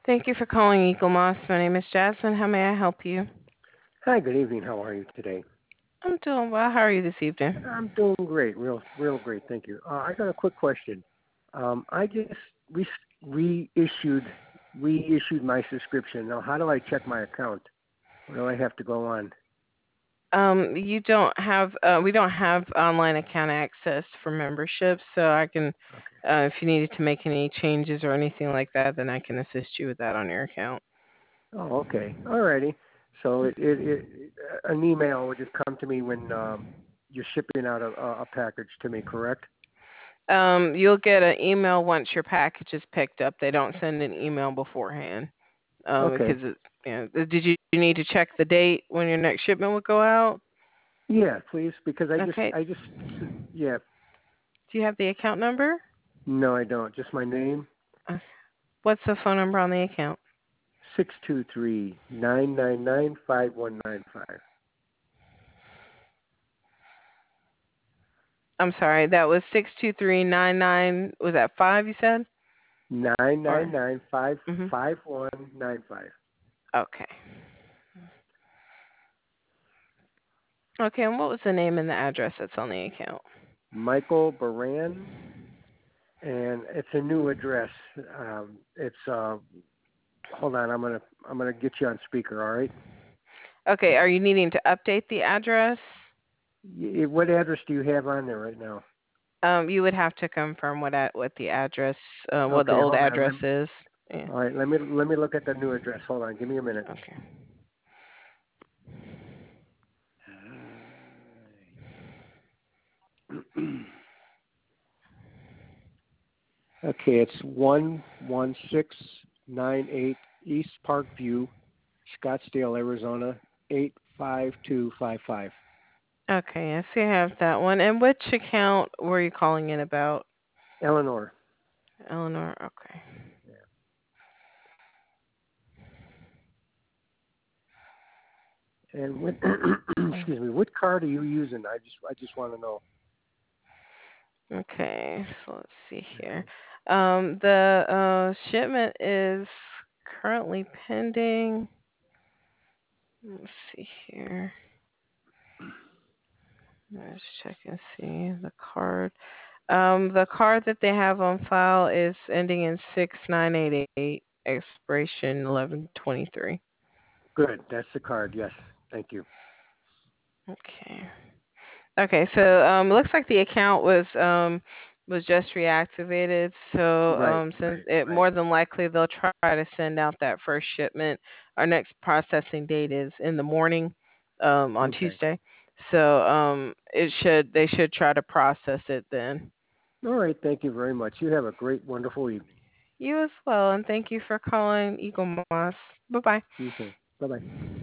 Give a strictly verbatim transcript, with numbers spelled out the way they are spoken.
Thank you for calling Eagle Moss. My name is Jasmine. How may I help you? Hi, good evening. How are you today? I'm doing well. How are you this evening? I'm doing great, real, real great. Thank you. Uh, I got a quick question. Um, I just re- reissued reissued my subscription. Now, how do I check my account? Where do I have to go on? Um, you don't have, uh, we don't have online account access for memberships, so I can, Okay. uh, if you needed to make any changes or anything like that, then I can assist you with that on your account. Oh, okay. All righty. So it, it, it an email would just come to me when um, you're shipping out a, a a package to me, correct? Um, you'll get an email once your package is picked up. They don't send an email beforehand, um, because Okay. it, you know, did you need to check the date when your next shipment would go out? Yeah, please, because I just Okay. I just yeah. Do you have the account number? No, I don't. Just my name. Uh, What's the phone number on the account? Six two three nine nine nine five one nine five. I'm sorry, that was six two three nine nine. Was that five? You said Nine nine or? nine five Mhm. five one nine five. Okay. Okay. And what was the name and the address that's on the account? Michael Baran, and it's a new address. Um, it's uh, hold on, I'm gonna I'm gonna get you on speaker. All right. Okay. Are you needing to update the address? Y- What address do you have on there right now? Um, you would have to confirm what at what the address, uh, what the Okay, old hold on. address Let, is. Yeah. all right, let me let me look at the new address. Hold on, give me a minute. Okay. Okay, it's one one six nine eight East Park View, Scottsdale, Arizona eight five two five five. Okay. I see. I have that one. And which account were you calling in about, Eleanor. Eleanor? Okay. And what, excuse me, what card are you using? I just I just want to know. Okay, so let's see here. Um, the uh, shipment is currently pending. Let's see here. Let's check and see the card. Um, the card that they have on file is ending in six nine eight eight, expiration eleven twenty-three. Good, that's the card. Yes, thank you. Okay. Okay, so um, it looks like the account was um was just reactivated. So Right, um, since right, it right. more than likely they'll try to send out that first shipment. Our next processing date is in the morning, um, on Okay. Tuesday. So um, it should they should try to process it then. All right, thank you very much. You have a great, wonderful evening. You as well, and thank you for calling Eagle Moss. Bye bye. You too. Bye bye.